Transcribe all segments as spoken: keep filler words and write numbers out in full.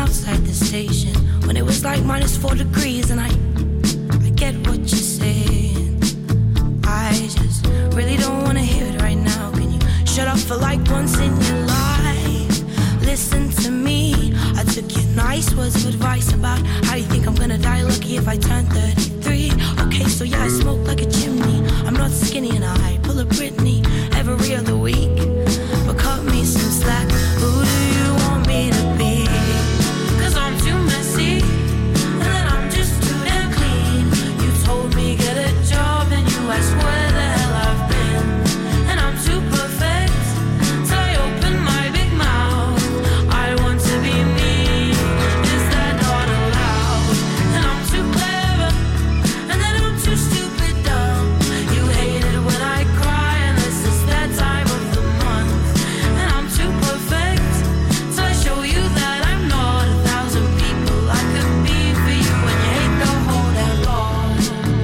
outside the station when it was like minus four degrees, and I, I get what you're saying. I just really don't wanna hear it right now. Can you shut up for like once in your life? Listen to me. I took your nice words of advice about how you think I'm gonna die lucky if I turn thirty-three. Okay, so yeah, I smoke like a chimney. I'm not skinny and I pull a Britney every other week. But cut me some slack. Who do you want me to be? Cause I'm too messy, and then I'm just too damn clean. You told me get a job, and you asked where the hell I've been. And I'm too perfect, so I open my big mouth. I want to be me, is that not allowed? And I'm too clever, and then I'm too stupid dumb. You hate it when I cry, unless it's that time of the month. And I'm too perfect, so I show you that I'm not a thousand people I could be for you. And you hate the whole damn lot.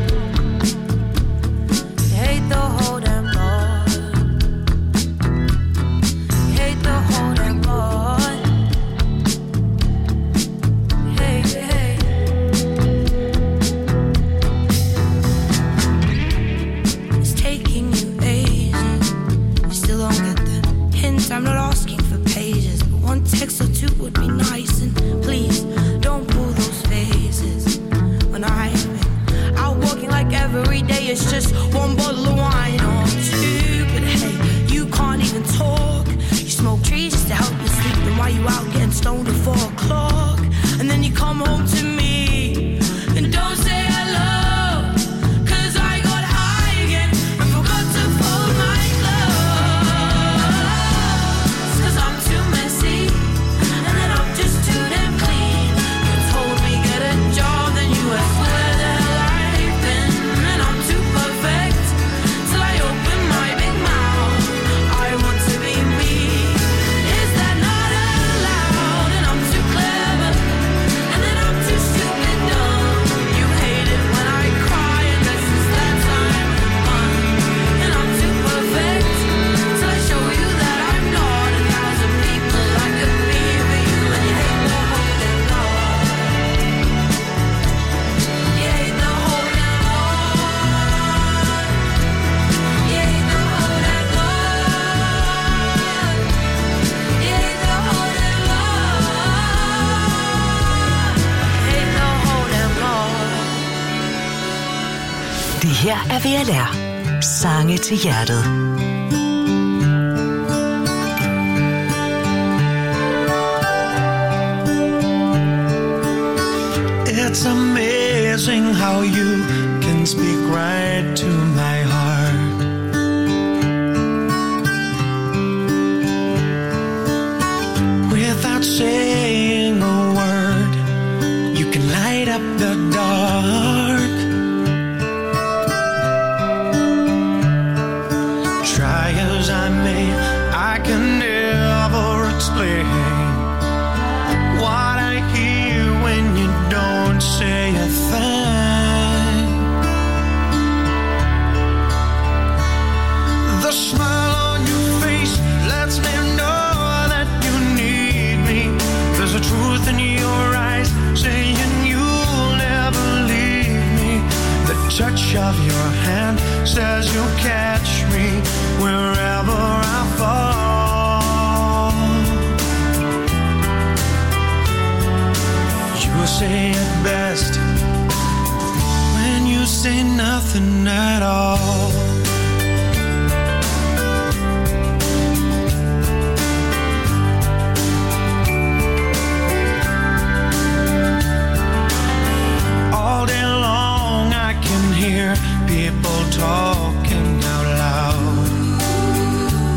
You hate the whole damn lot. You hate the whole damn lot. Hey, hey. It's taking you ages. You still don't get the hint. I'm not asking for pages, but one text or two would be nice. And please don't pull those faces when I've been out walking like every day. It's just one bottle of wine or two. But hey, you can't even talk. You smoke trees just to help you sleep. Then why you out getting stoned at four o'clock? And then you come home to me and don't say hello. Cause I got high again and forgot to fold my clothes. Cause I'm too messy, and then I'm just too damn clean. You told me get a job, then you asked where the hell I've been. And I'm too perfect, till I open my big mouth. I want to be me, is that not allowed? And I'm too clever, and then I'm too stupid dumb. You hate it when I cry, unless it's that time of the month. And I'm too perfect, till I show you that I'm not a thousand people I could be for you. And you hate the whole damn lot. You hate the whole damn lot. You hate the whole damn lot. You hate the whole damn lot. Hate the whole damn lot. Det her er V L R. Sange til hjertet. It's amazing how you can speak right to my heart. Without saying a word, you can light up the dark. Try as I may, I can never explain what I hear when you don't say a thing. The smile on your face lets me know that you need me. There's a truth in your eyes saying you'll never leave me. The touch of your hand says you'll catch me wherever I fall. You say it best when you say nothing at all. All day long I can hear people talking out loud.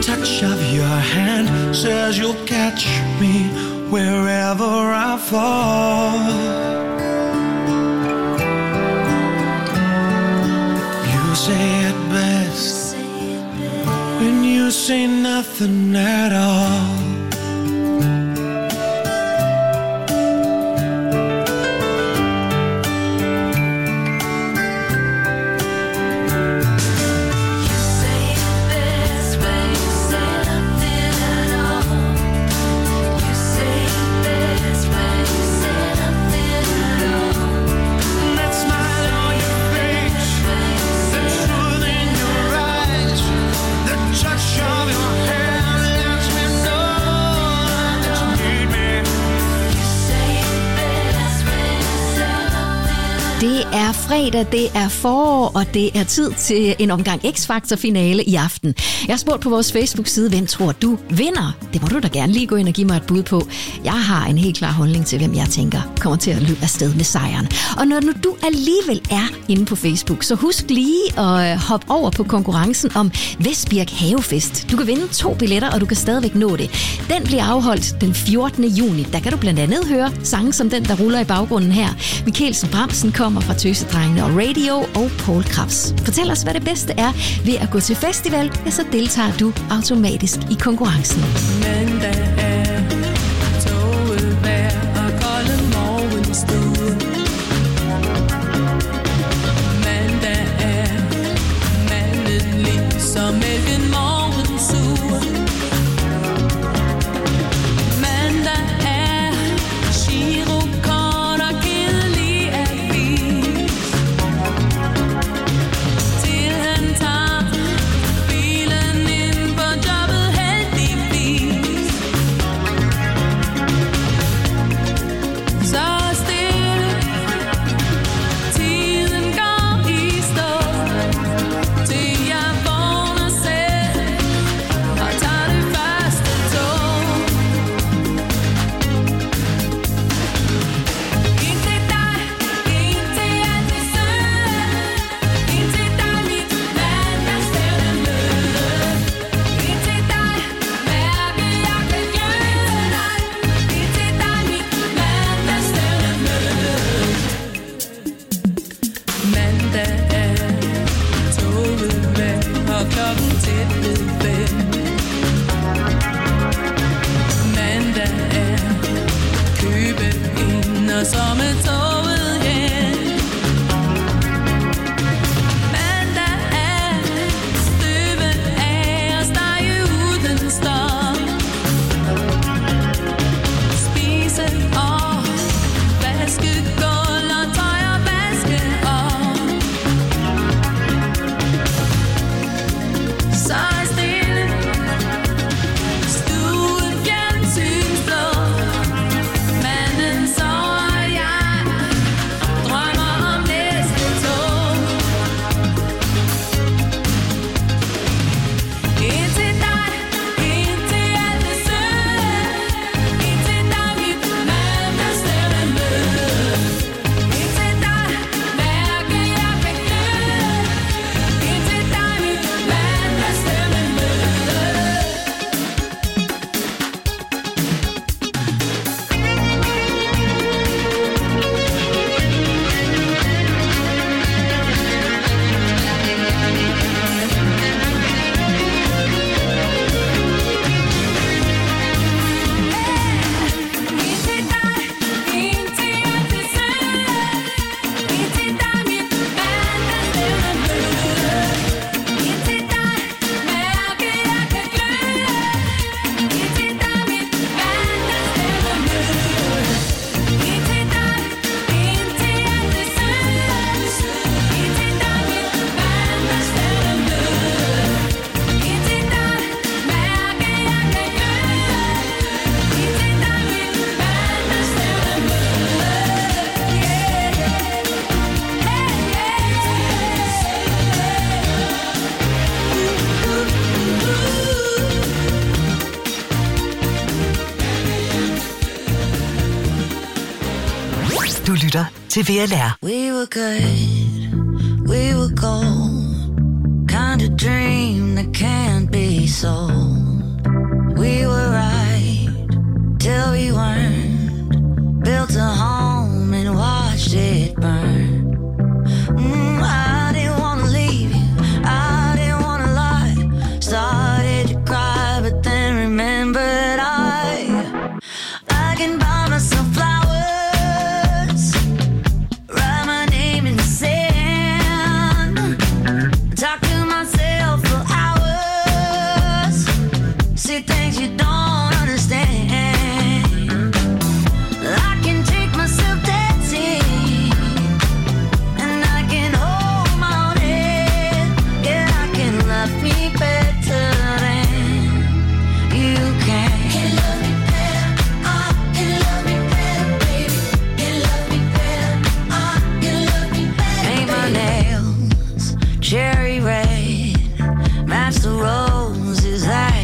touch of your hand says you'll catch me wherever I fall. You say it best when you say nothing at all. Det er fredag, det er forår, og det er tid til en omgang X-Factor-finale i aften. Jeg har spurgt på vores Facebook-side, hvem tror du vinder? Det må du da gerne lige gå ind og give mig et bud på. Jeg har en helt klar holdning til, hvem jeg tænker kommer til at løbe afsted med sejren. Og når nu du alligevel er inde på Facebook, så husk lige at hoppe over på konkurrencen om Vestbirk Havefest. Du kan vinde to billetter, og du kan stadigvæk nå det. Den bliver afholdt den fjortende juni. Der kan du blandt andet høre sange som den, der ruller i baggrunden her. Mikkelsen Bremsen kommer fra Tøsedrengene og Radio og Paul Krabs. Fortæl os, hvad det bedste er ved at gå til festival, ja, så deltager du automatisk i konkurrencen. Mandag er toget vejr og kolde morgenstue. Mandag er mandelig som mælken morgensuge. Mandag er girokort og kedelig avis. Til han tager bilen ind på jobbet heldigvis. Så stille, tiden går i stå, til jeg vågner selv og tager det første tog. Ind til dig, ind til alt det søde, ind til dig mit mandagsstævne møde. Ind til dig, mærke jeg kan gløde dig. Ind til dig mit mandagsstævne møde. Mandag er toget væk og klokken tæt ved fem. Mandag er købe ind og så med toget hen. Mandag er støve af og stege uden stop. Spise og vaske gulv og tøj og vaske op. Så stille, stuen fjernsynsblå. Manden sover, jeg drømmer om næste tog. Ind til dig, ind til alt det søde. Ind til dig mit mandagsstævne møde. Ind til dig, mærke jeg kan gløde. Ind til dig mit mandagsstævne møde. Ind til dig, ind til alt det søde. Ind til dig mit mandagsstævne møde. Ind til dig, mærke jeg kan gløde. Ind til dig mit mandagsstævne møde. Ind til dig, ind til alt det søde. Ind til dig mit mandagsstævne møde. Ind til dig, mærke jeg kan gløde. Ind til dig mit mandagsstævne møde. Du lytter til V L R. We were good, we were gold. Kind of dream that can't be sold.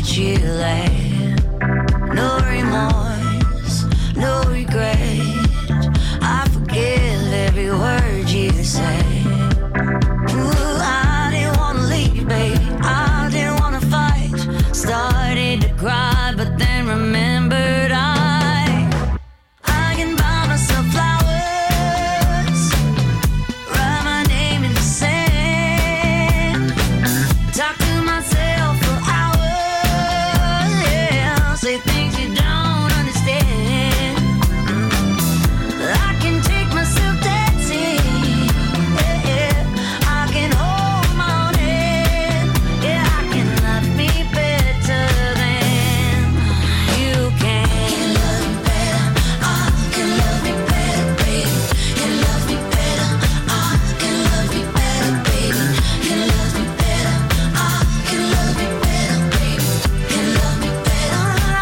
that you left. No remorse, no regret. I forgive every word you say. Ooh, I didn't wanna leave, baby. I didn't wanna fight. Started to cry, but then remembered I I can buy myself flowers, write my name in the sand, talk to myself for hours, yeah, say things you don't understand. I can take myself dancing, yeah, yeah. I can hold my own hand, yeah, I can love me better than you can. Can love me better, I can love me better, baby. Can love me better, I can love me better, baby. Can love me better, I can love me better, baby. Can love me better,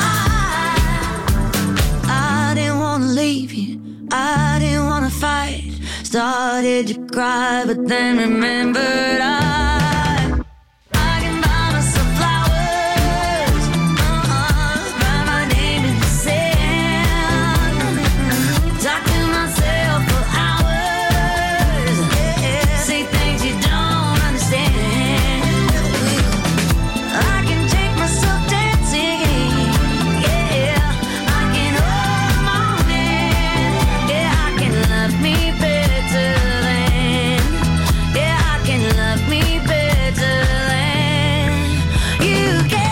I I didn't wanna leave you, I didn't wanna fight. Started to cry, but then remembered I I can buy myself flowers, uh-uh, write my name in the sand, talk to myself for hours, yeah, say things you don't understand. I can take myself dancing, yeah, I can hold my own hand, yeah, I can love me better than, yeah, I can love me better than you can.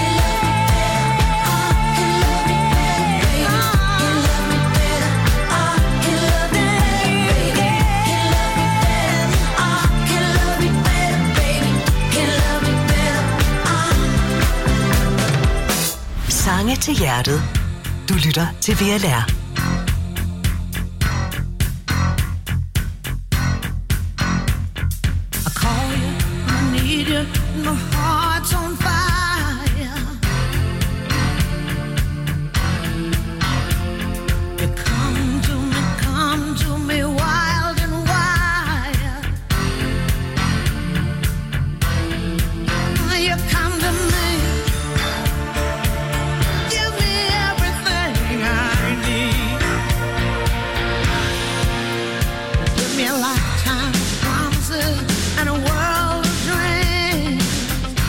Can love me better, I can love me better, can love me better, I can love me better, baby, can love me better, baby, can love me better. Sange til hjertet. Du lytter til V L R. I call you, I need you, my heart's on fire. You come to me, come to me wild and wild. You come to me, give me everything I need. Give me a lifetime of promises and a world of dreams.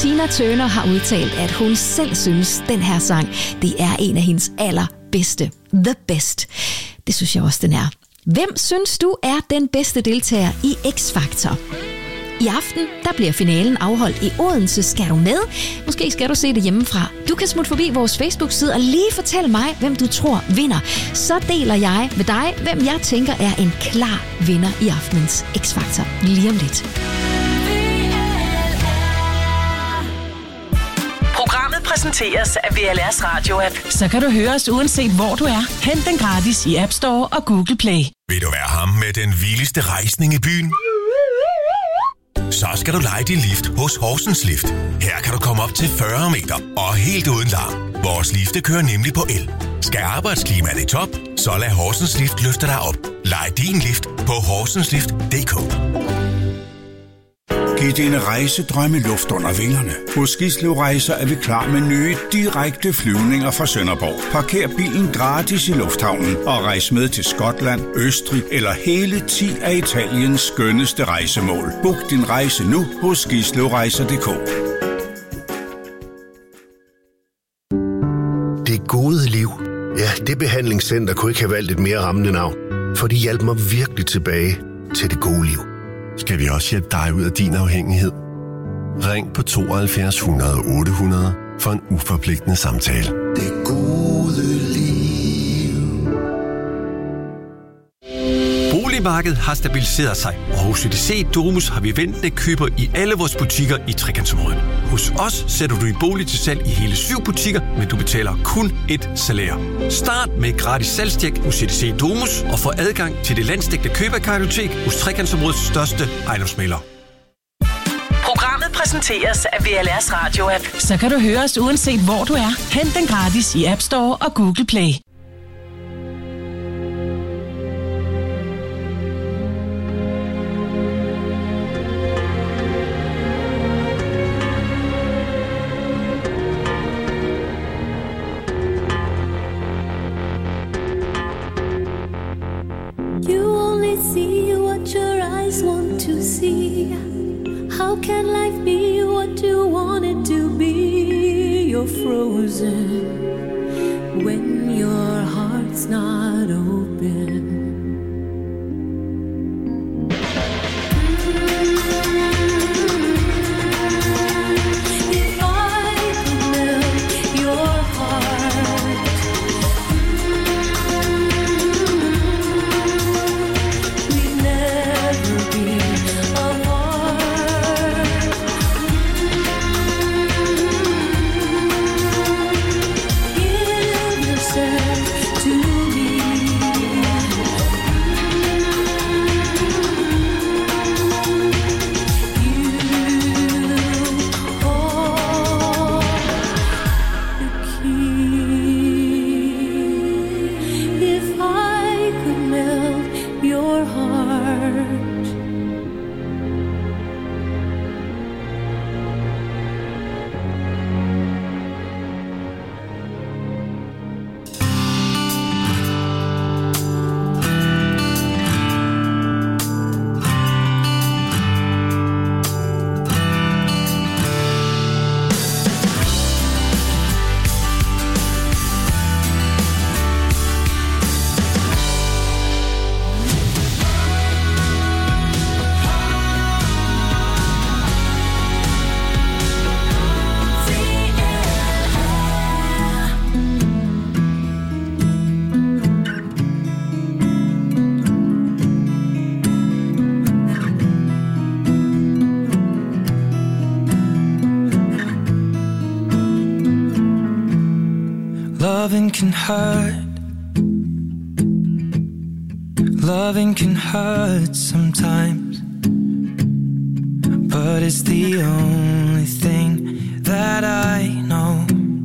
Tina Turner har udtalt, at hun selv synes, den her sang, det er en af hendes allerbedste. The best. Det synes jeg også, den er. Hvem synes du er den bedste deltager i X-Factor? I aften, der bliver finalen afholdt i Odense. Skal du med? Måske skal du se det hjemmefra. Du kan smutte forbi vores Facebook-side og lige fortælle mig, hvem du tror vinder. Så deler jeg med dig, hvem jeg tænker er en klar vinder i aftenens X-Factor. Lige om lidt. Programmet præsenteres af V L R's radio-app. Så kan du høre os uanset hvor du er. Hent den gratis i App Store og Google Play. Vil du være ham med den vildeste rejsning i byen? Så skal du leje din lift hos Horsens Lift. Her kan du komme op til fyrre meter og helt uden larm. Vores lifte kører nemlig på el. Skal arbejdsklimaet i top, så lad Horsens Lift løfte dig op. Lej din lift på horsenslift punktum d k. Giv dine rejsedrømme luft under vingerne. Hos Gislev Rejser er vi klar med nye, direkte flyvninger fra Sønderborg. Parker bilen gratis i lufthavnen og rejs med til Skotland, Østrig eller hele ti af Italiens skønneste rejsemål. Book din rejse nu hos gislev rejser punktum d k. Det gode liv. Ja, det behandlingscenter kunne ikke have valgt et mere rammende navn, for de hjalp mig virkelig tilbage til det gode liv. Skal vi også hjælpe dig ud af din afhængighed? Ring på tooghalvfjerds hundrede otte hundrede for en uforpligtende samtale. Det gode liv. Boligmarkedet har stabiliseret sig, og hos C D C Domus har vi ventende køber i alle vores butikker i trekantsområdet. Hos os sætter du din bolig til salg i hele syv butikker, men du betaler kun et salær. Start med et gratis salgstjek hos C D C Domus og få adgang til det landsdækkende køberkartotek hos trekantsområdets største ejendomsmæglere. Programmet præsenteres af V L R's radio-app. Så kan du høre os uanset hvor du er. Hent den gratis i App Store og Google Play. You only see what your eyes want to see. How can life be what you want it to be? You're frozen when your heart's not open. If I could melt your heart, we'd never be apart. Give yourself to me. You hold the key. If I could melt your heart. Loving can hurt. Loving can hurt sometimes, but it's the only thing that I know.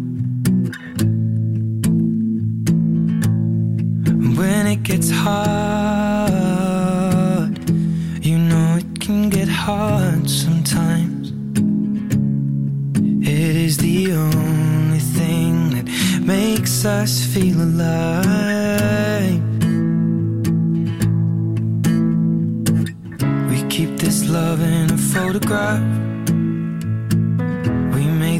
When it gets hard, you know it can get hard sometimes. It is the only thing that makes us feel alive. We keep this love in a photograph.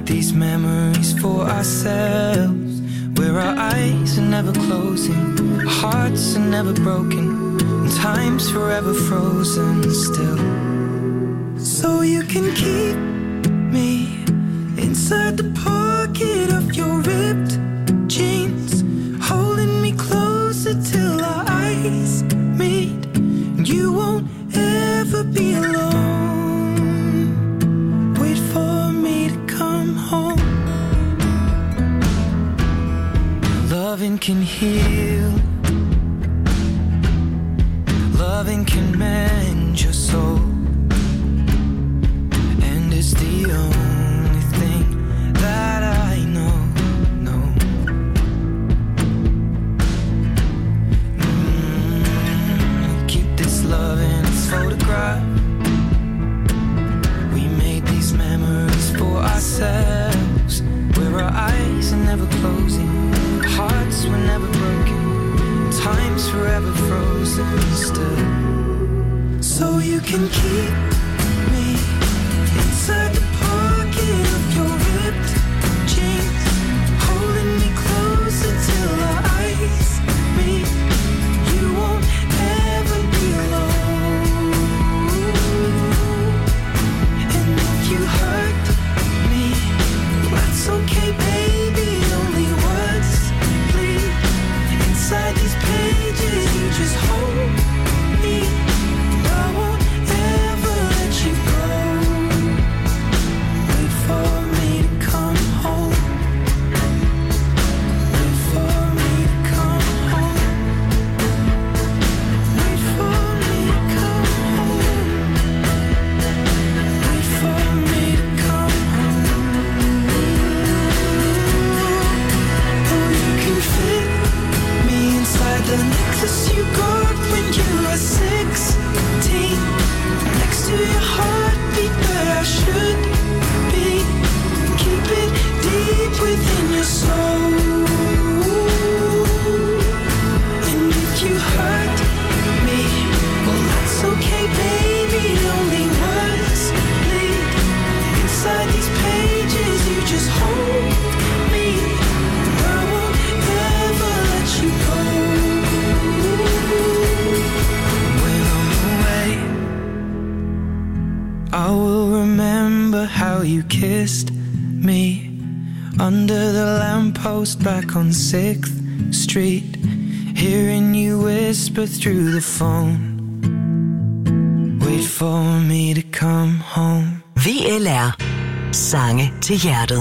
these memories for ourselves, where our eyes are never closing, our hearts are never broken, and time's forever frozen still. So you can keep me inside the pocket of your ripped jeans, holding me closer till our eyes meet, and you won't ever be alone. Wait for me to come home. Loving can heal, loving can mend your soul, and it's the only thing that I know, no. Mm, keep this love in its photograph. We made these memories for ourselves, where our eyes are never closing, hearts were never broken, time's forever frozen still. So you can keep me inside the pocket of your ripped jeans, holding me closer till our eyes meet. You won't ever be alone. And if you hurt me, that's okay, baby. Only words bleed inside these pages. You just hold me. I won't ever let you go. Wait for me to come home. Wait for me to come home. Wait for me to come home. Wait for me to come home. Oh, you can fit me inside the necklace you got when you were sixteen, next to your heartbeat where I should be. Keep it deep within your soul. And if you hurt me, well, that's okay, baby. Only words bleed inside these pages. You just hold me. I won't ever let you go. When I'm away, I will remember how you kissed me under the lamppost back on sixth street, hearing you whisper through the phone. Wait for me to come home. V L R. Sange til hjertet.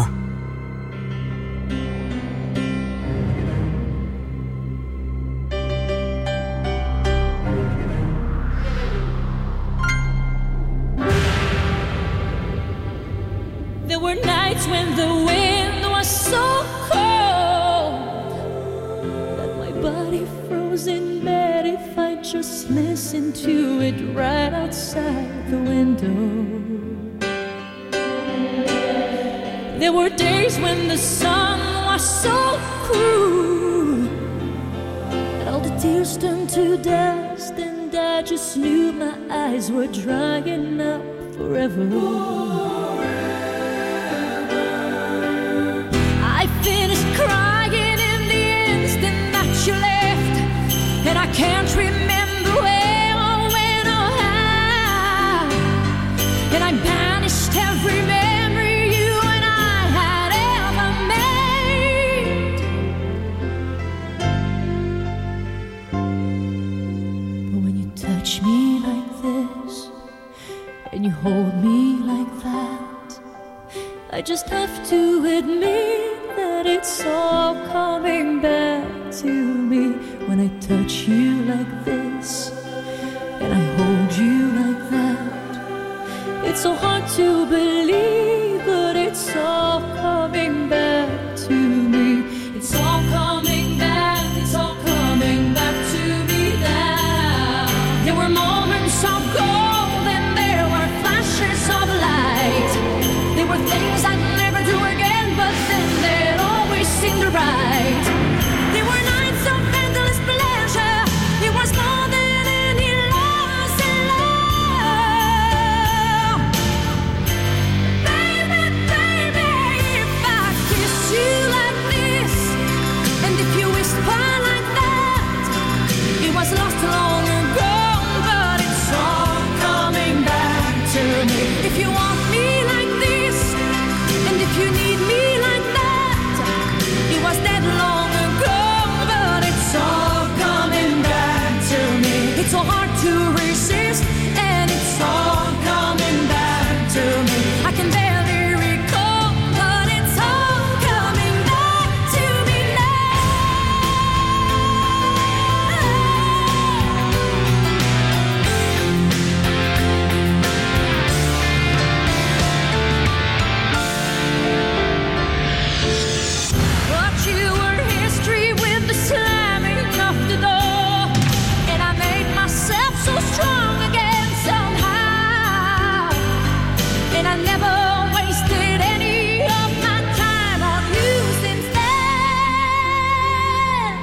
There were nights when the wind was so cold that my body froze in bed if I just listened to it right outside the window. There were days when the sun was so cruel that all the tears turned to dust, and I just knew my eyes were drying up forever. I finished crying in the instant that you left, and I can't remember where or when or how, and I banished every memory you and I had ever made. But when you touch me like this and you hold me like that, I just have to admit that it's all coming back to me. When I touch you like this and I hold you like that, it's so hard to believe, but it's all coming back to me. It's all coming back, it's all coming back to me now. There were moments of gold and there were flashes of light. There were things I'd never do again, but then they'd always seem right. There were nights of endless pleasure. It was more than any loss in love. Baby, baby, me. If you want me like this, and if you need me like that, it was that long ago, but it's all coming back to me. It's so hard to resist, and it's all coming back to me. I can barely recall, but it's all coming back to me But you were history with the slamming of the door, and I made myself so strong again somehow. And I never wasted any of my time on you since then.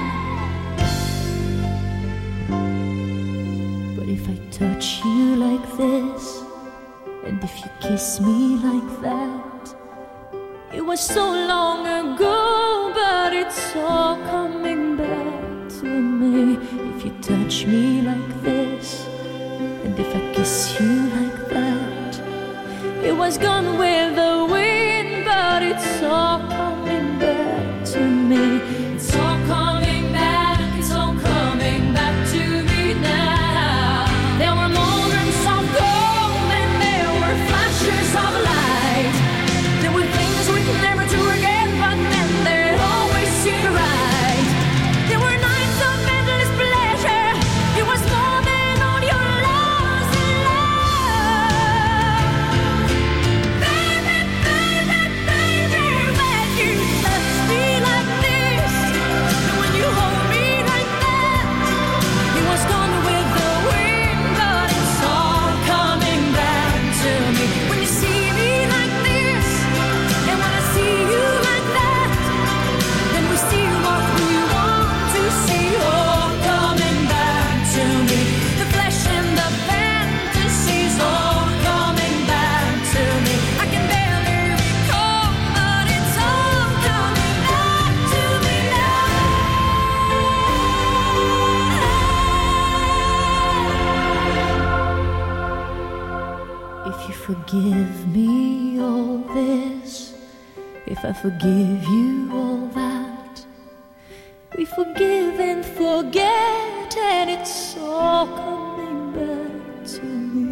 But if I touch you like this, and if you kiss me like that, it was so long ago, but it's all coming back to me. If you touch me like this, and if I kiss you like that, it was gone with the wind, but it's all coming back to me. It's all coming back, it's all coming back to me now. There were moments of gold, and there were flashes of light. There were things we'd never do again, but then they'd always seem right. There were nights of endless pleasure. It was more than all your loves in love. Baby, baby, baby, when you touch me like this, and when you hold me like that, it was gone with the wind, but it's all coming back to me. When you see me like this, and when I see you like that, then we see what we want to see, all coming back to me. The flesh and the fantasies, all coming back to me. I can barely recall, but it's all coming back to me now. If you forgive me all this, if I forgive you all that, we forgive and forget, and it's all coming back to me.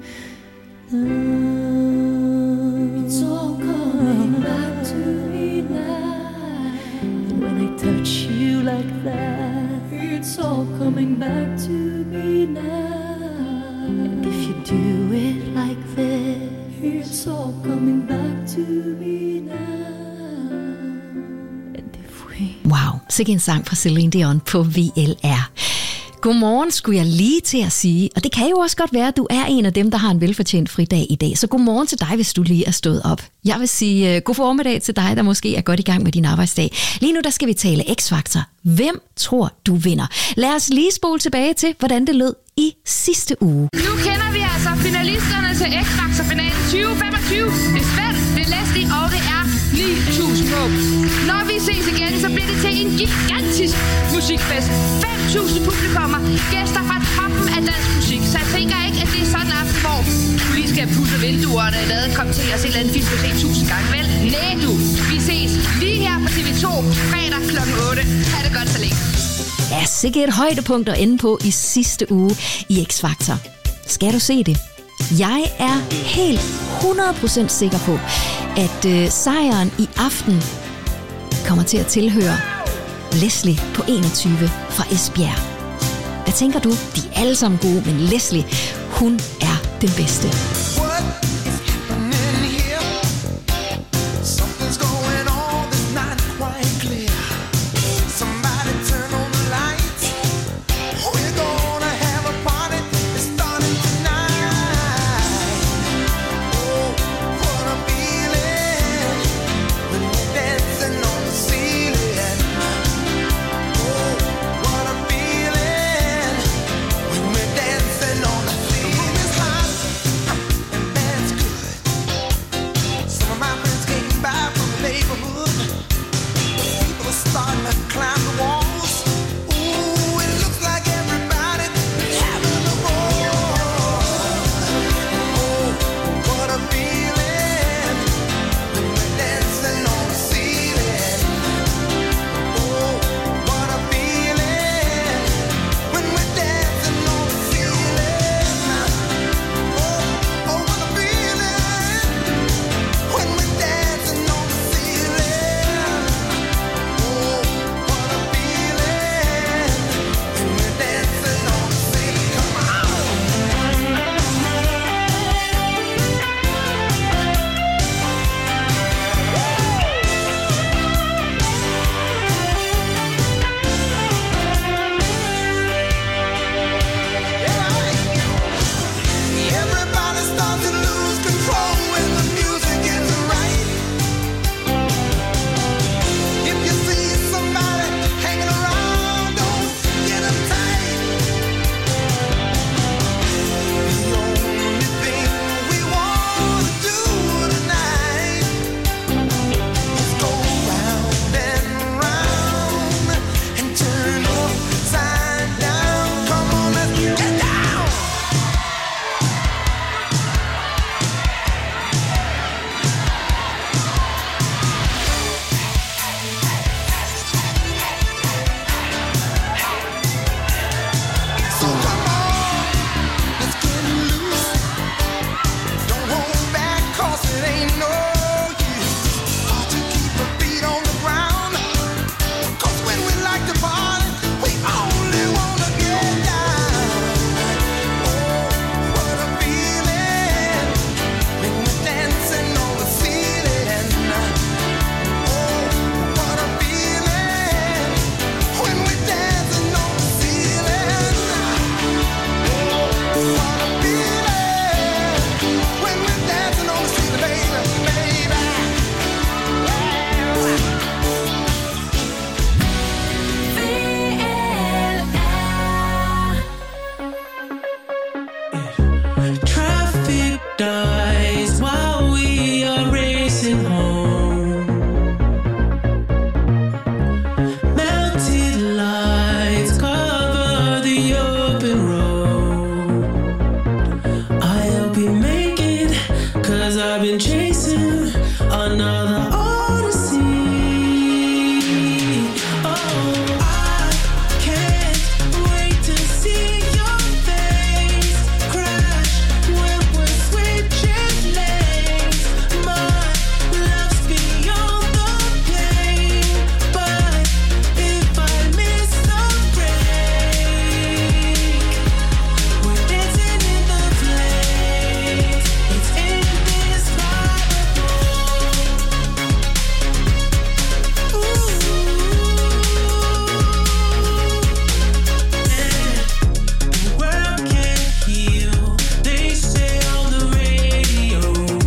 now. It's all coming back to me now. And when I touch you like that, it's all coming back to me now. And if you do it like this, it's all coming back to me now. Wow, sikke en sang fra Celine Dion på V L R. Godmorgen skulle jeg lige til at sige, og det kan jo også godt være, at du er en af dem, der har en velfortjent fridag i dag. Så godmorgen til dig, hvis du lige er stået op. Jeg vil sige uh, god formiddag til dig, der måske er godt i gang med din arbejdsdag. Lige nu der skal vi tale X-Factor. Hvem tror du vinder? Lad os lige spole tilbage til, hvordan det lød i sidste uge. Nu kender vi altså finalisterne til X-Factor-finalen tyve femogtyve. Det er Svend, det er Leslie, og det er ni tusind på. Når vi ses igen, så bliver det til en gigantisk musikfest. fem tusind publikummer, gæster fra toppen af dansk musik. Så jeg tænker ikke, at det er sådan en aften, hvor du lige skal pusse vinduerne og lade komme til at se en eller anden film, du se tusind gange. Vel, nej du. Vi ses lige her på T V to fredag klokken otte. Ha' det godt så længe. Ja, sikke et højdepunkt at ende på i sidste uge i X-Factor. Skal du se det? Jeg er helt hundrede procent sikker på, at øh, sejren i aften kommer til at tilhøre Leslie på enogtyve fra Esbjerg. Hvad tænker du? De er alle sammen gode, men Leslie, hun er den bedste. I've been chasing another odyssey. Oh, I can't wait to see your face crash when we're switching lanes. My love's beyond the pain, but if I miss the break, we're dancing in the flames. It's indescribable. Ooh, yeah. The world can't heal, they say on the radio.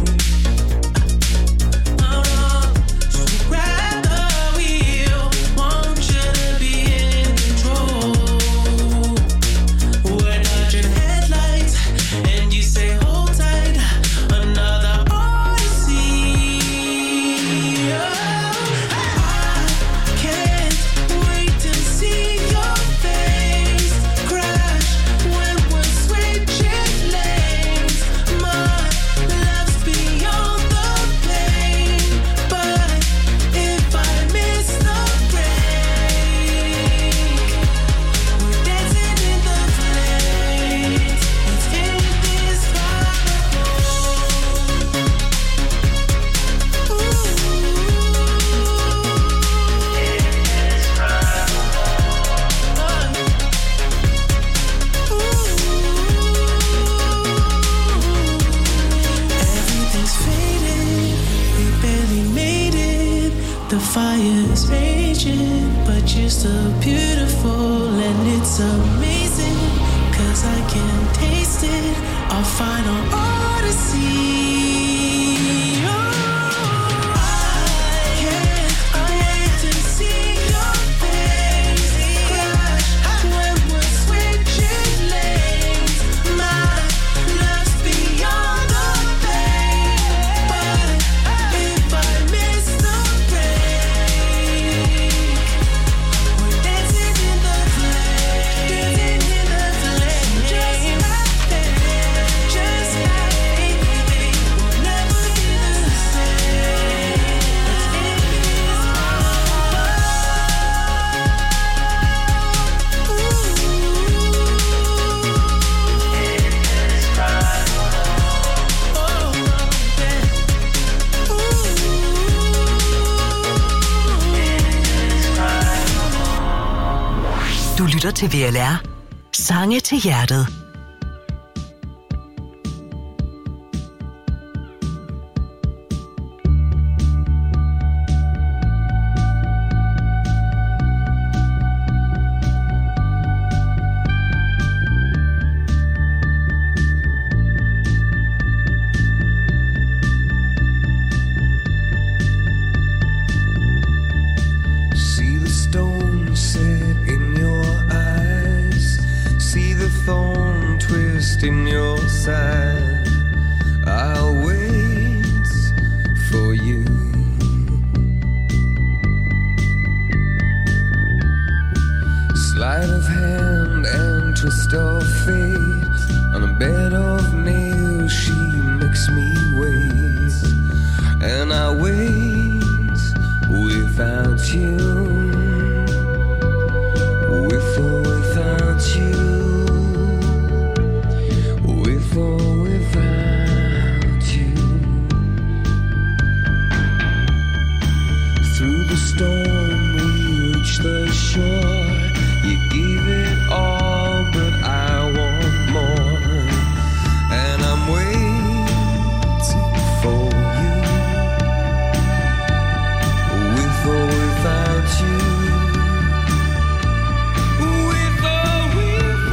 Oh no, so grab the wheel, want you to be in control. We're dodging headlights, and you say hold tight, another odyssey. Oh, I can't wait to see your face crash when we're switching lanes. My love's beyond the pain, but if I miss the break, we're dancing in the flames. It's indescribable. Everything's faded, we barely made it. The fire's raging, but you're still beautiful, and it's amazing, 'cause I can taste it, our final odyssey. Oh, I can't wait to see your face crash when we're switching lanes. My love's beyond the pain, but if I miss the break, we're dancing in the flames, dancing in the flames. Just like that, just like faith, we'll never be the same. It's Du lytter til V L R. Sange til hjertet. see the stone set in your eyes, see the thorn twist in your side. I'll wait for you. Sleight of hand and twist of fate, on a bed of nails she makes me wait, and I wait without you, with or without you, with or without you. Through the storm we reach the shore. You gave it all, but I want more, and I'm waiting for you, with or without you, with or without you.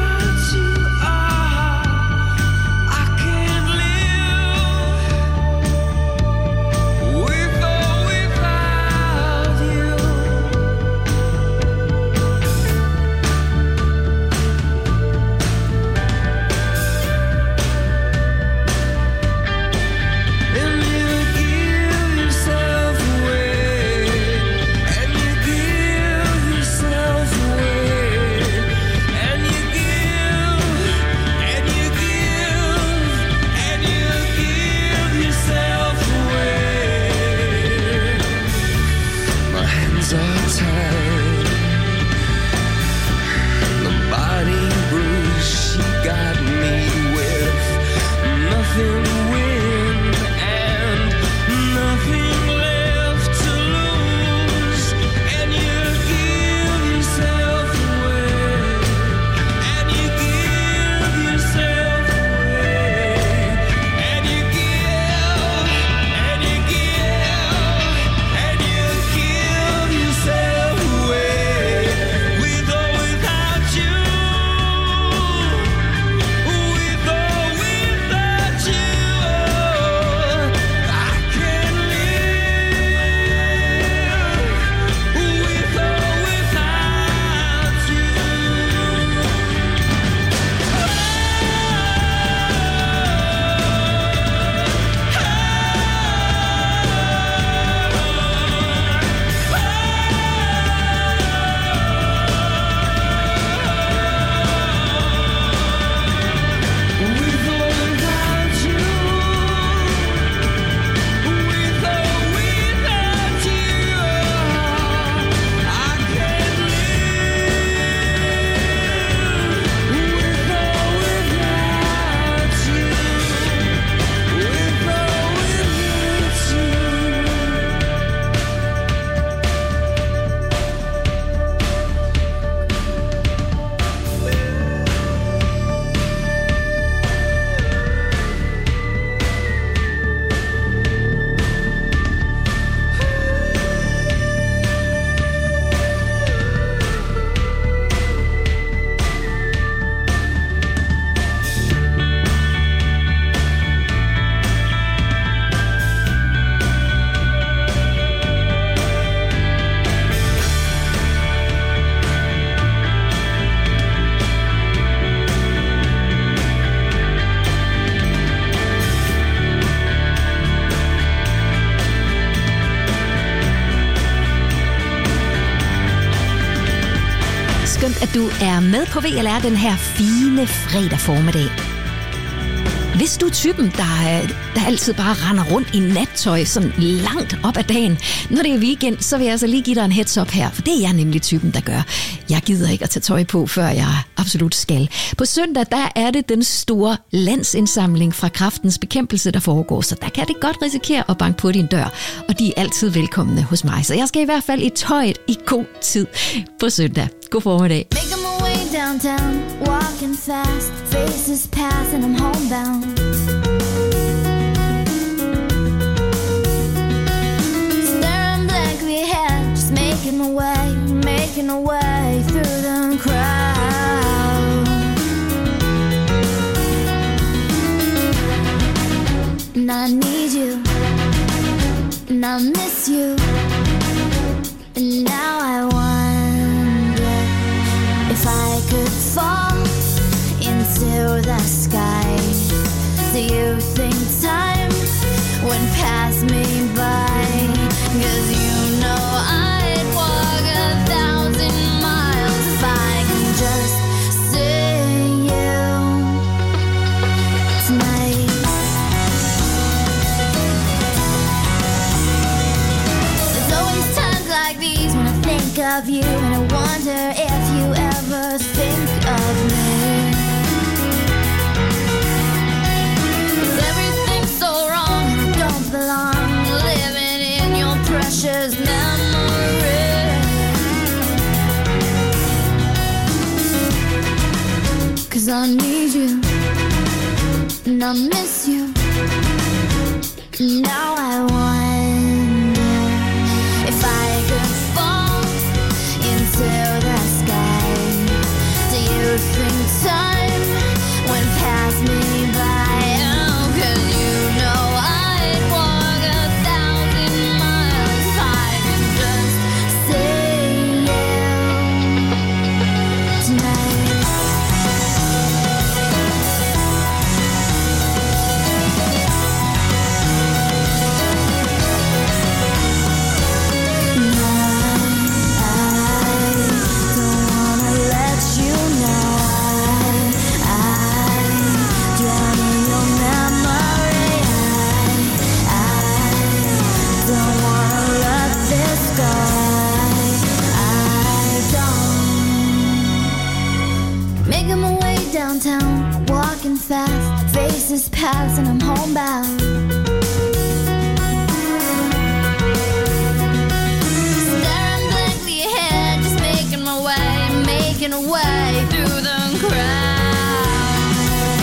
skønt, at du er med på V L R den her fine fredag formiddag. Hvis du er typen, der, der altid bare render rundt i nattøj sådan langt op ad dagen, når det er weekend, så vil jeg altså lige give dig en heads up her, for det er jeg nemlig typen, der gør. Jeg gider ikke at tage tøj på, før jeg absolut skal. På søndag, der er det den store landsindsamling fra Kræftens Bekæmpelse, der foregår, så der kan det godt risikere at banke på din dør, og de er altid velkomne hos mig. Så jeg skal i hvert fald i tøjet i god tid på søndag. God formiddag. Making my way downtown, walking fast, faces pass and I'm homebound. Staring blankly ahead, just making my way, making my way through the crowd. And I need you, and I miss you, and now I want. If I could fall into the sky, do you think time would pass me by? 'Cause you know I'd walk a thousand miles if I can just see you tonight. There's always times like these when I think of you, and I wonder if you ever think of me. 'Cause everything's so wrong and I don't belong, living in your precious memory. 'Cause I need you and I miss you, and now I wonder if I could fall into the sky. Do you think time would pass me by? Oh, 'cause you know I'd walk a thousand miles if I could just see you tonight. Making my way downtown, walking fast, faces pass and I'm homebound. Staring blankly ahead, just making my way, making a way through the crowd.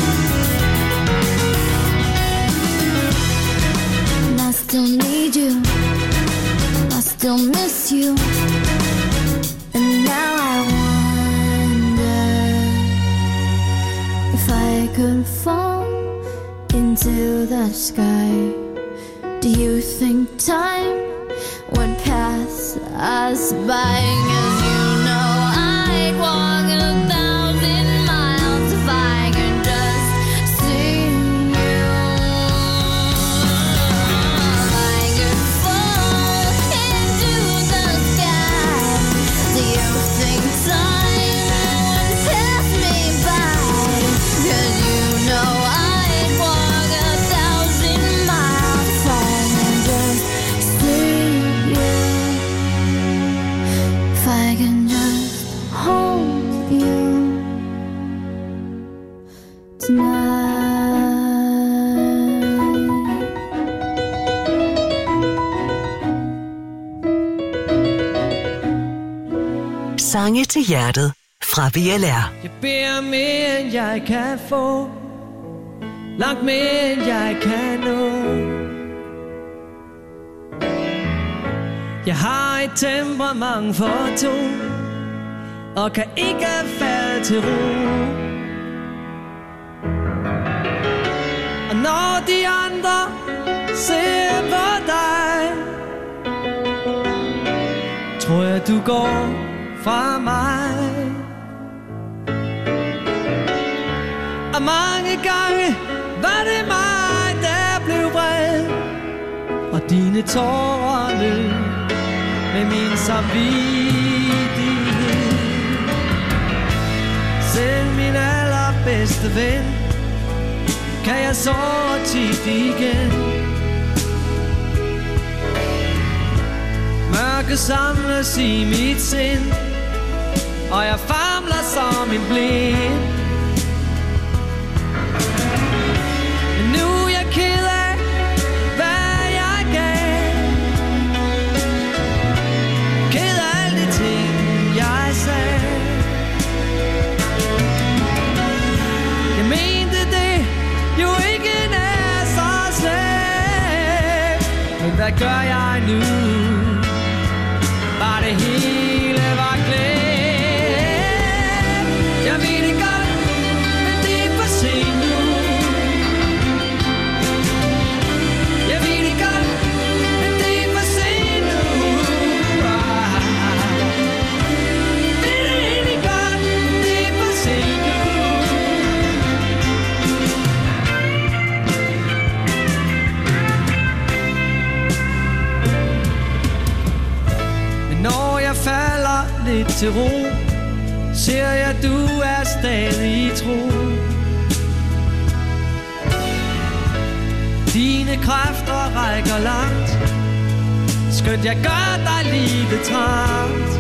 And I still need you, I still miss you, and now I wonder if I could fall into the sky. Do you think time would pass us by? 'Cause you know I'd walk a thousand miles if I could just see you. I could fall into the sky. Do you think time would pass me by? 'Cause you know I'd walk a thousand miles if I can just see you. If I can just hold you tonight. Sange til hjertet fra V L R. Jeg beder mere end jeg kan få, langt mere end jeg kan nå. Jeg har et temperament for to, og kan ikke falde til ro. Og når de andre ser på dig, tror jeg du går fra mig. Og mange gange var det mig, der blev vred, og dine tårer løb med min samvittighed. Selv min allerbedste ven kan jeg såre tit igen. Mørke samles i mit sind, og jeg famler som en blind. Men nu er jeg ked af, hvad jeg gav. Ked af alle de ting, jeg sagde. Jeg mente det jo ikke nær så slemt. Men hvad gør jeg nu? Bare det hele var glemt. Jeg ved det godt, men det er for sent nu. Jeg ved det godt, men det er for sent nu. Det er egentlig godt, men det er for sent nu. Men når jeg falder lidt til ro, ser jeg, du er stadig tro. Dine kræfter rækker langt, skønt jeg gør dig livet trangt.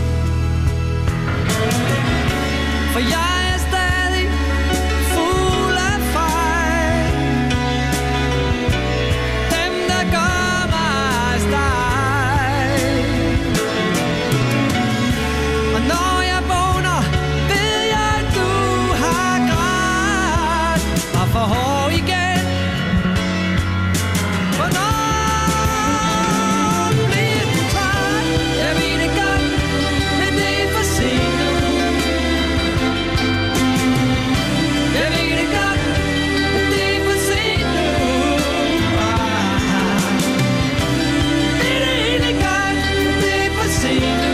For jeg er stadig fuld af fejl, dem der gør mig stejl. Og når jeg vågner, ved jeg, at du har grædt og for hård igen. Hvornår bliver du træt? Jeg ved det godt, men det er for sent nu. Jeg ved det godt, men det er for sent nu. Det er egentlig godt, men det er for sent nu.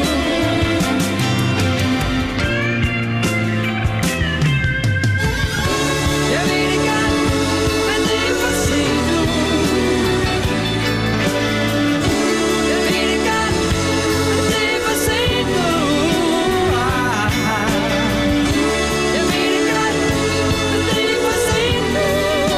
Jeg ved det godt, men det er for sent nu. Jeg ved det godt, men det er for sent nu. Jeg ved det godt, men det er for sent nu.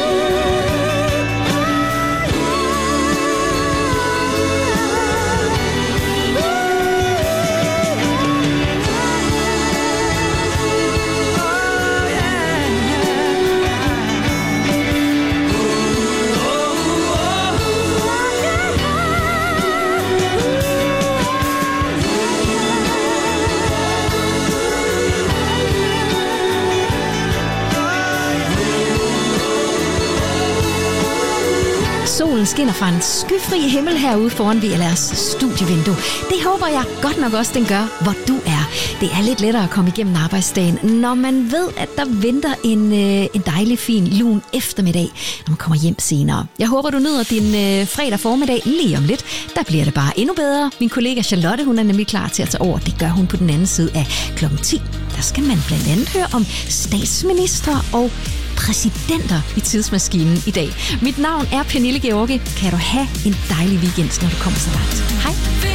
Solen skinner fra en skyfri himmel herude foran V L R's studievindue. Det håber jeg godt nok også, den gør, hvor du er. Det er lidt lettere at komme igennem arbejdsdagen, når man ved, at der venter en, øh, en dejlig, fin, lun eftermiddag, når man kommer hjem senere. Jeg håber, du nyder din øh, fredag formiddag lige om lidt. Der bliver det bare endnu bedre. Min kollega Charlotte, hun er nemlig klar til at tage over. Det gør hun på den anden side af klokken ti. Der skal man blandt andet høre om statsminister og præsidenter i tidsmaskinen i dag. Mit navn er Pernille Georgi. Kan du have en dejlig weekend, når du kommer så langt. Hej.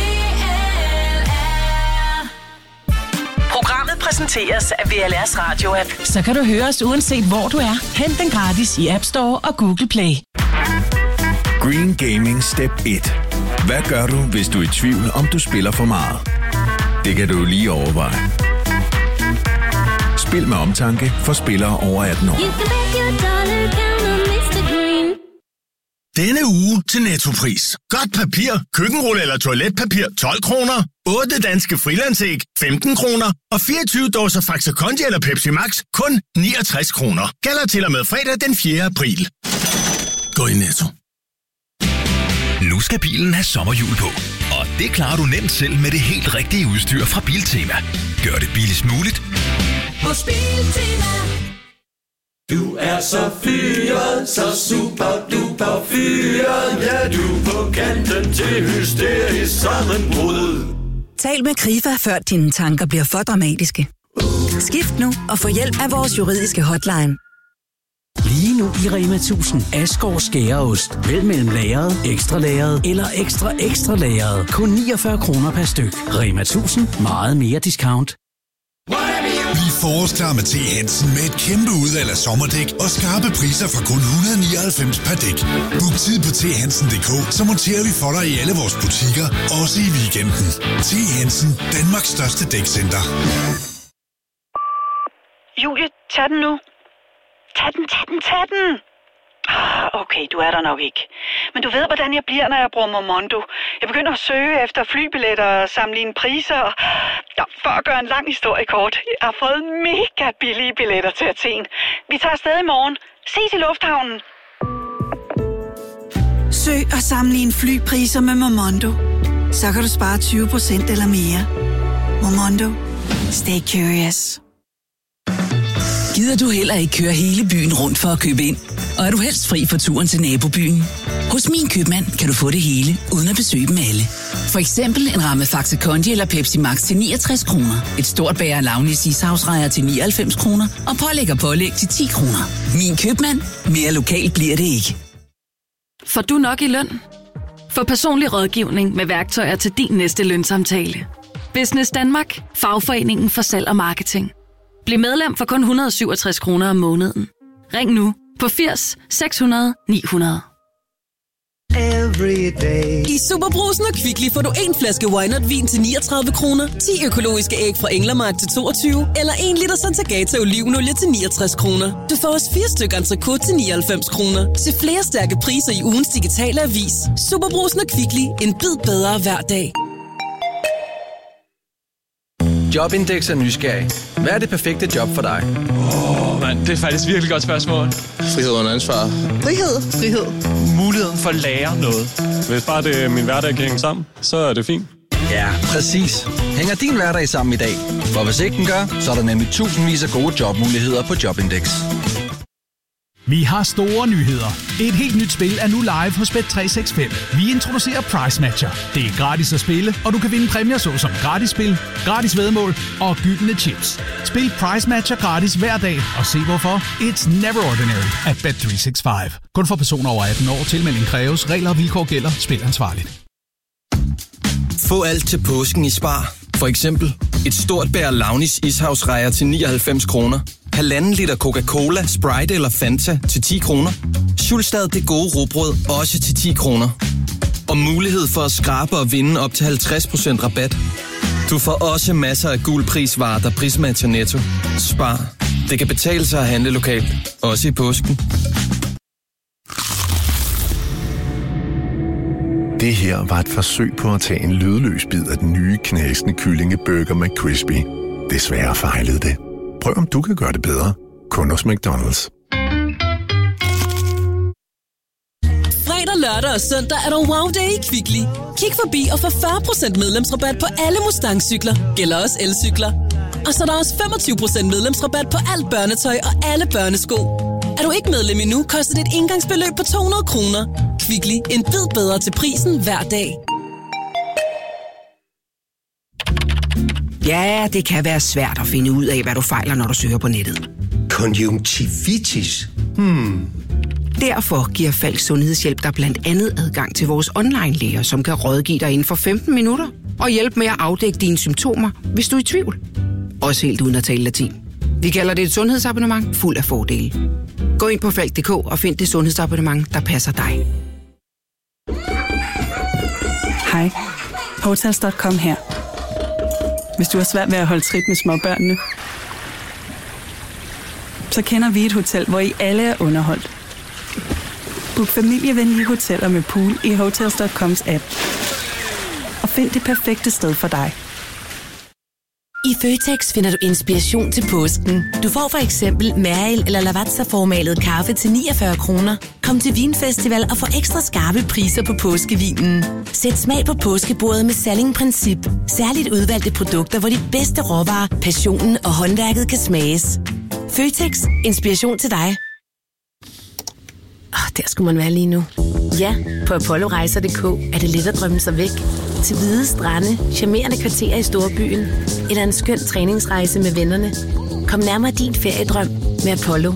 Programmet præsenteres af V L R's radio-app. Så kan du høre os uanset hvor du er. Hent den gratis i App Store og Google Play. Green Gaming Step et. Hvad gør du, hvis du er i tvivl, om du spiller for meget? Det kan du lige overveje. Spil med omtanke for spillere over atten år. Denne uge til Nettopris. Godt papir, køkkenrulle eller toiletpapir tolv kroner. otte danske frilandsæg femten kroner. Og fireogtyve dåser Faxe Kondi eller Pepsi Max kun niogtres kroner. Gælder til og med fredag den fjerde april. Gå i Netto. Nu skal bilen have sommerhjul på. Og det klarer du nemt selv med det helt rigtige udstyr fra Biltema. Gør det billigst muligt. Hos Biltema. Du er så fyret, så super duper fyret. Ja, du er på kanten til hysterisk sammenbrud. Tal med Krifa, før dine tanker bliver for dramatiske. Skift nu og få hjælp af vores juridiske hotline. Lige nu i Rema tusind Asgaard Skæreost. Vælg mellem lagret, ekstra lagret eller ekstra ekstra lagret. Kun niogfyrre kroner per styk. Rema tusind. Meget mere discount. Whatever you Bliv forårsklar med T. Hansen med et kæmpe udvalg af sommerdæk og skarpe priser fra kun et hundrede og nioghalvfems per dæk. Book tid på t hansen punktum d k, så monterer vi for dig i alle vores butikker, også i weekenden. T. Hansen, Danmarks største dækcenter. Julie, tag den nu. Tag den, tag den, tag den. Ah, okay, du er der nok ikke. Men du ved, hvordan jeg bliver, når jeg bruger Momondo. Jeg begynder at søge efter flybilletter og sammenligne priser. Og... Ja, for at gøre en lang historie kort. Jeg har fået mega billige billetter til Athen. Vi tager afsted i morgen. Ses i lufthavnen. Søg og sammenlign flypriser med Momondo. Så kan du spare tyve procent eller mere. Momondo. Stay curious. Gider du heller ikke køre hele byen rundt for at købe ind? Og er du helst fri for turen til nabobyen? Hos Min Købmand kan du få det hele, uden at besøge dem alle. For eksempel en ramme Faxe Kondi eller Pepsi Max til niogtres kroner. Et stort bager Launis ishavsrejer til nioghalvfems kroner. Og pålæg og pålæg til ti kroner. Min Købmand. Mere lokalt bliver det ikke. Får du nok i løn? Få personlig rådgivning med værktøjer til din næste lønsamtale. Business Danmark. Fagforeningen for salg og marketing. Bliv medlem for kun et hundrede og syvogtres kroner om måneden. Ring nu på firs seks hundrede ni hundrede. I Superbrusen og Kvickly får du en flaske Wynert vin til niogtredive kroner, ti økologiske æg fra Englermark til toogtyve, eller en liter Santagata olivenolie til niogtres kroner. Du får også fire stykker entrecôte til nioghalvfems kroner. Se flere stærke priser i ugens digitale avis. Superbrusen og Kvickly. En bid bedre hver dag. Jobindex er nysgerrig. Hvad er det perfekte job for dig? Åh, oh, mand, det er faktisk virkelig godt spørgsmål. Frihed under ansvar. Frihed, frihed. Muligheden for at lære noget. Hvis bare det, min hverdag kan hænge sammen, så er det fint. Ja, præcis. Hænger din hverdag sammen i dag? For hvis ikke den gør, så er der nemlig tusindvis af gode jobmuligheder på Jobindex. Vi har store nyheder. Et helt nyt spil er nu live hos Bet tre seks fem. Vi introducerer Price Matcher. Det er gratis at spille, og du kan vinde præmier såsom gratis spil, gratis væddemål og gyldne chips. Spil Price Matcher gratis hver dag, og se hvorfor. It's never ordinary at Bet tre seks fem. Kun for personer over atten år. Tilmelding kræves. Regler og vilkår gælder. Spil ansvarligt. Få alt til påsken i Spar. For eksempel et stort bær Launis ishavsrejer til nioghalvfems kroner. Halvanden liter Coca-Cola, Sprite eller Fanta til ti kroner. Schulstad det gode rugbrød også til ti kroner. Og mulighed for at skrabe og vinde op til halvtreds procent rabat. Du får også masser af gul prisvarer, der prismatcher Netto. Spar. Det kan betale sig at handle lokalt. Også i påsken. Det her var et forsøg på at tage en lydløs bid af den nye knasende kyllingeburger McCrispy. Desværre fejlede det. Prøv om du kan gøre det bedre. Kun hos McDonald's. Fredag, lørdag og søndag er der wow day i Kvickly. Kig forbi og få fyrre procent medlemsrabat på alle Mustang-cykler. Gælder også elcykler. Og så er der også femogtyve procent medlemsrabat på alt børnetøj og alle børnesko. Er du ikke medlem endnu, koster det et engangsbeløb på to hundrede kroner. Kvickly. En bid bedre til prisen hver dag. Ja, det kan være svært at finde ud af, hvad du fejler, når du søger på nettet. Konjunktivitis? Hmm. Derfor giver Falk Sundhedshjælp dig blandt andet adgang til vores online-læger, som kan rådgive dig inden for femten minutter og hjælpe med at afdække dine symptomer, hvis du er i tvivl. Også helt uden at tale latin. Vi kalder det et sundhedsabonnement fuld af fordele. Gå ind på falk punktum d k og find det sundhedsabonnement, der passer dig. Hej. Hotels punktum com her. Hvis du har svært ved at holde trit med småbørnene, så kender vi et hotel, hvor I alle er underholdt. Book familievenlige hoteller med pool i hotels punktum coms app. Og find det perfekte sted for dig. I Føtex finder du inspiration til påsken. Du får for eksempel Mariel eller Lavazza-formalet kaffe til niogfyrre kroner. Kom til Vinfestival og få ekstra skarpe priser på påskevinen. Sæt smag på påskebordet med Salling Princip. Særligt udvalgte produkter, hvor de bedste råvarer, passionen og håndværket kan smages. Føtex. Inspiration til dig. Oh, der skulle man være lige nu. Ja, på apollorejser punktum d k er det let at drømme sig væk. Til hvide strande, charmerende kvarterer i storbyen eller en skøn træningsrejse med vennerne. Kom nærmere din feriedrøm med Apollo.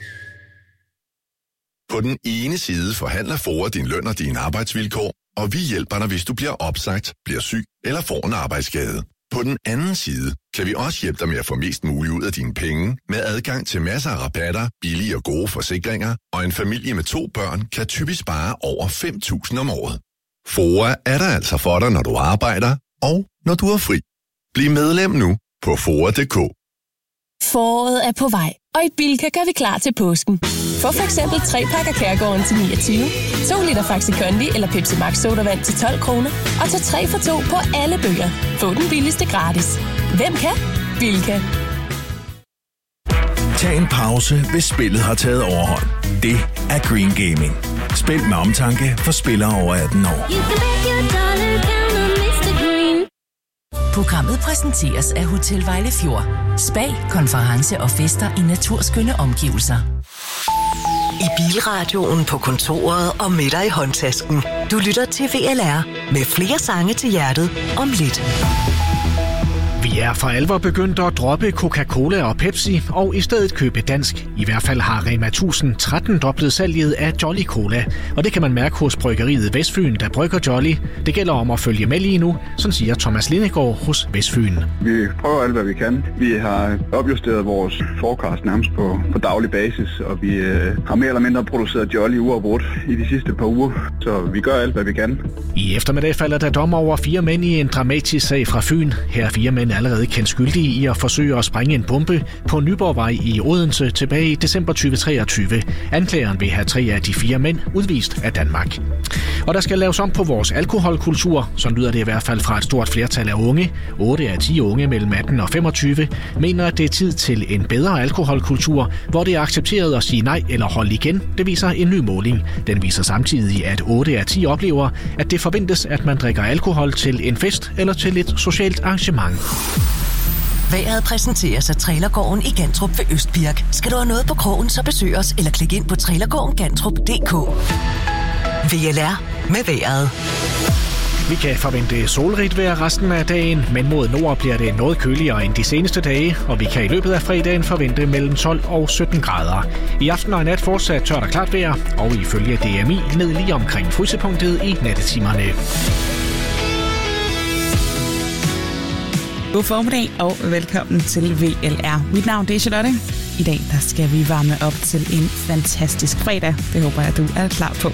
På den ene side forhandler Fora din løn og dine arbejdsvilkår, og vi hjælper dig, hvis du bliver opsagt, bliver syg eller får en arbejdsskade. På den anden side kan vi også hjælpe dig med at få mest muligt ud af dine penge med adgang til masser af rabatter, billige og gode forsikringer, og en familie med to børn kan typisk spare over fem tusind om året. Fora er der altså for dig, når du arbejder og når du er fri. Bliv medlem nu på fora punktum d k. Foråret er på vej, og i Bilka gør vi klar til påsken. Få for eksempel tre pakker Kærgården til niogtyve, to liter Faxi Kondi eller Pepsi Max sodavand til tolv kroner, og så tre for to på alle bøger. Få den billigste gratis. Hvem kan? Bilka. Tag en pause, hvis spillet har taget overhånd. Det er Green Gaming. Spil med omtanke for spillere over atten år. Programmet præsenteres af Hotel Vejlefjord. Spa, konference og fester i naturskønne omgivelser. I bilradioen, på kontoret og med dig i håndtasken. Du lytter til V L R med flere sange til hjertet om lidt. Vi er for alvor begyndt at droppe Coca-Cola og Pepsi og i stedet købe dansk. I hvert fald har Rema tusind tretten doblet salget af Jolly Cola. Og det kan man mærke hos bryggeriet Vestfyn, der brygger Jolly. Det gælder om at følge med lige nu, sådan siger Thomas Lindegaard hos Vestfyn. Vi prøver alt, hvad vi kan. Vi har opjusteret vores forecast nærmest på, på daglig basis, og vi øh, har mere eller mindre produceret Jolly uafbrudt i de sidste par uger. Så vi gør alt, hvad vi kan. I eftermiddag falder der dom over fire mænd i en dramatisk sag fra Fyn. Her er fire mænd allerede kendt skyldige i at forsøge at sprænge en bombe på Nyborgvej i Odense tilbage i december tyve treogtyve. Anklageren vil have tre af de fire mænd udvist af Danmark. Og der skal laves om på vores alkoholkultur, så lyder det i hvert fald fra et stort flertal af unge. otte af ti unge mellem atten og femogtyve mener, at det er tid til en bedre alkoholkultur, hvor det er accepteret at sige nej eller holde igen. Det viser en ny måling. Den viser samtidig, at otte af ti oplever, at det forventes, at man drikker alkohol til en fest eller til et socialt arrangement. Vejret præsenteres af Trailergården i Gantrup ved Østbirk. Skal du have noget på krogen, så besøg os eller klik ind på trailergården gantrup punktum d k. V L R med vejret. Vi kan forvente solrigt vejr resten af dagen, men mod nord bliver det noget køligere end de seneste dage, og vi kan i løbet af fredagen forvente mellem tolv og sytten grader. I aften og i nat fortsat tørt og klart vejr, og ifølge D M I ned lige omkring frysepunktet i nattetimerne. God formiddag og velkommen til V L R. Mit navn er Charlotte. I dag der skal vi varme op til en fantastisk fredag. Det håber jeg, du er klar på.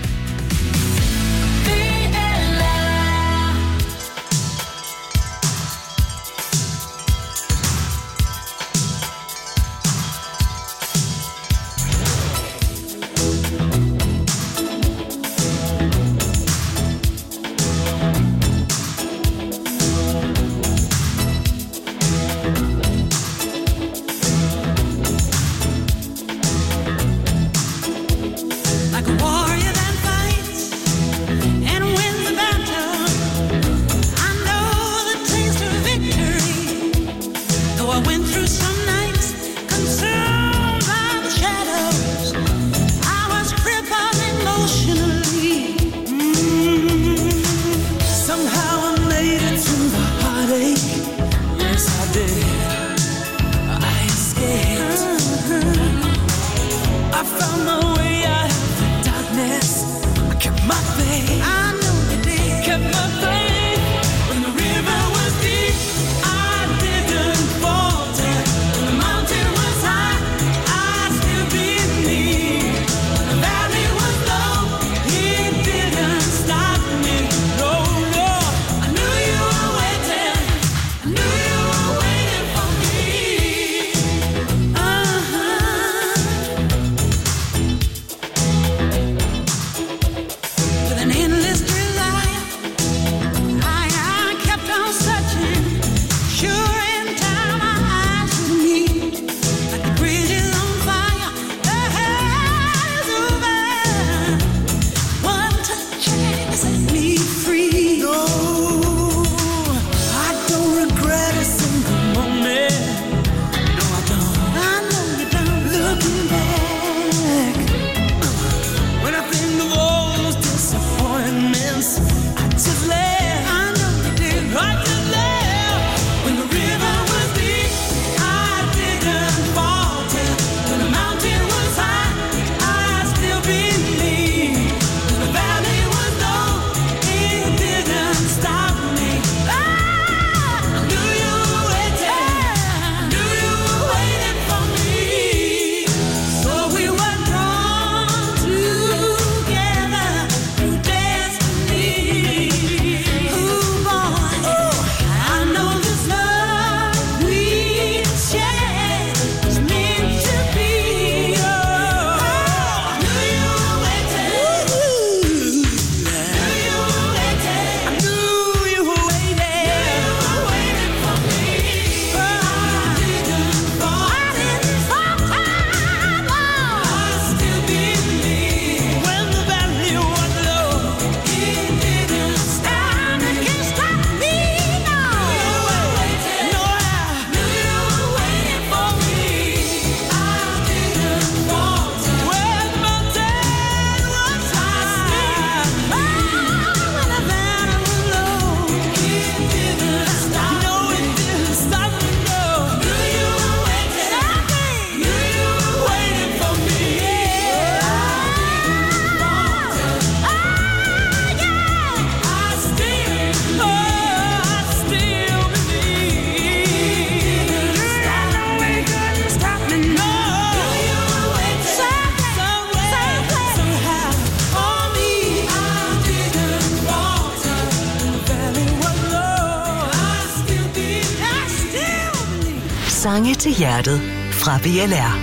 Sange til hjertet fra V L R.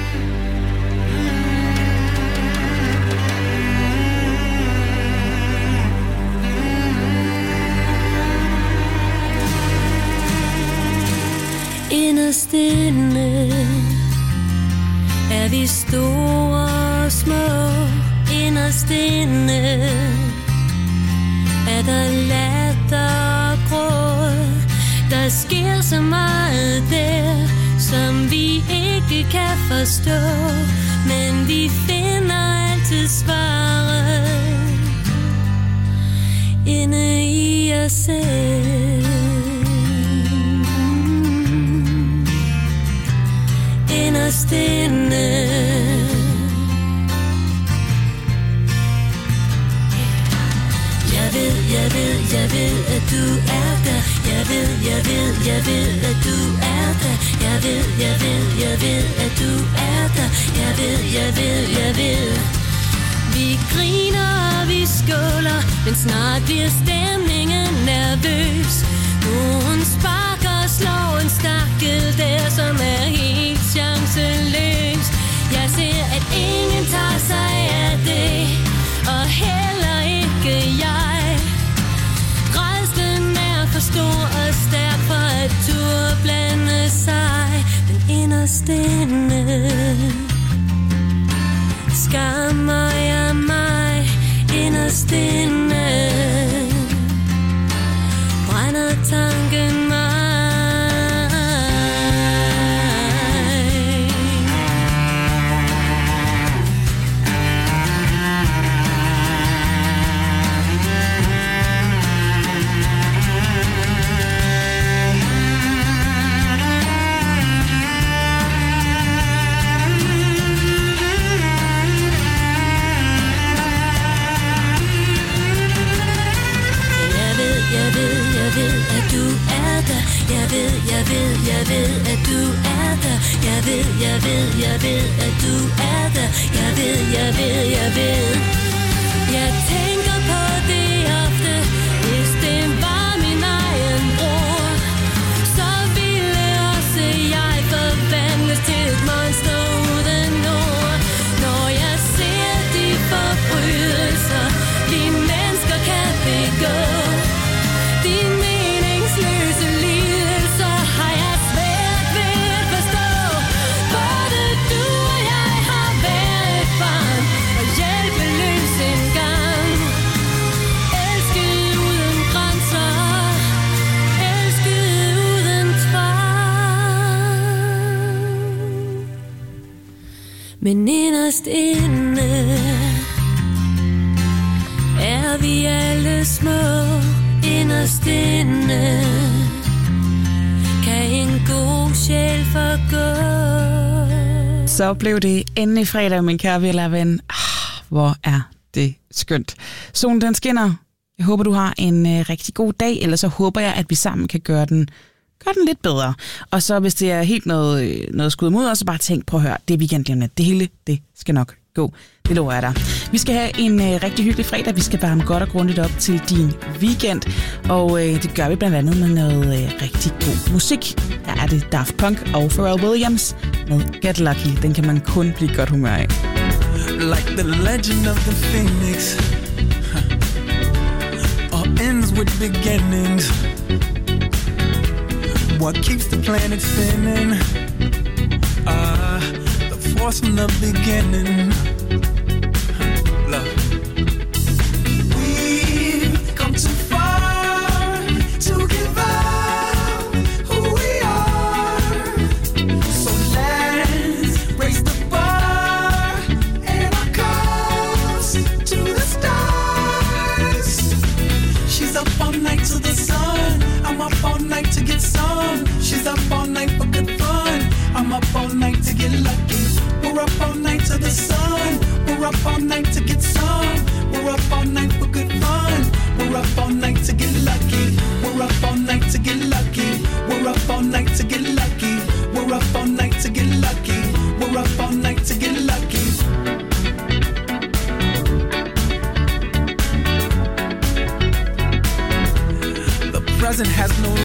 Inderst inde er vi store og små. Inderst inde er der latter og gråd. Der sker så meget der, som vi ikke kan forstå, men vi finder altid svaret inde i os selv. Inderst inde Jeg ved, jeg ved, jeg ved, at du er der. Jeg ved, jeg ved, jeg ved, at du er der. Jeg ved, jeg ved, jeg ved, at du er der. Jeg ved, jeg ved, jeg ved. Vi griner og vi skåler, men snart bliver stemningen nervøs. Nogen sparker og slår en stakkel der, som er helt chanceløs. Jeg ser, at ingen tager sig af det, og heller ikke jeg. Rædslen er for stor og stærk for at turde blande sig. Men inderst inde skammer jeg mig. Inderst inde brænder tanken mig. Jeg ved, jeg ved, jeg ved, at du er der. Jeg ved, jeg ved, jeg ved, at du er der. Jeg ved, jeg ved, jeg ved. Jeg tænker på det ofte. Hvis det var min egen bror, så ville også jeg forvandles til et monster uden ord. Når jeg ser de forbrydelser, de mennesker kan begå, de meningsløse lidelser, har jeg svært ved at forstå. Både du og jeg har været barn og hjælpeløs engang. Elsket uden grænser, elsket uden tvang. Men inderst inde er vi alle små. Inderst inde kan en god sjæl forgå. Så blev det endelig fredag, min kære ven og ven. Ah, hvor er det skønt. Solen den skinner. Jeg håber, du har en øh, rigtig god dag, eller så håber jeg, at vi sammen kan gøre den, gøre den lidt bedre. Og så hvis det er helt noget, noget skud mod os, så bare tænk, prøv at høre, det er weekend lige om lidt. Det hele, det skal nok gå. Det lover jeg dig. Vi skal have en øh, rigtig hyggelig fredag. Vi skal varme godt og grundigt op til din weekend. Og øh, det gør vi blandt andet med noget øh, rigtig god musik. Her er det Daft Punk og Pharrell Williams med Get Lucky. Den kan man kun blive godt humør af. Like the legend of the phoenix, huh. All ends with beginnings. What keeps the planet spinning? Ah, uh, the force from the beginning. Love. We've come too far to give up who we are. So let's raise the bar and our cups to the stars. She's up all night to the sun. I'm up all night to get some. She's up all night for good fun. I'm up all night to get lucky. We're up all night to the sun. We're up all night to get some. We're up all night for good fun. We're up all night to get lucky. We're up all night to get lucky. We're up all night to get lucky. We're up all night to get lucky. We're up all night to get lucky. The present has no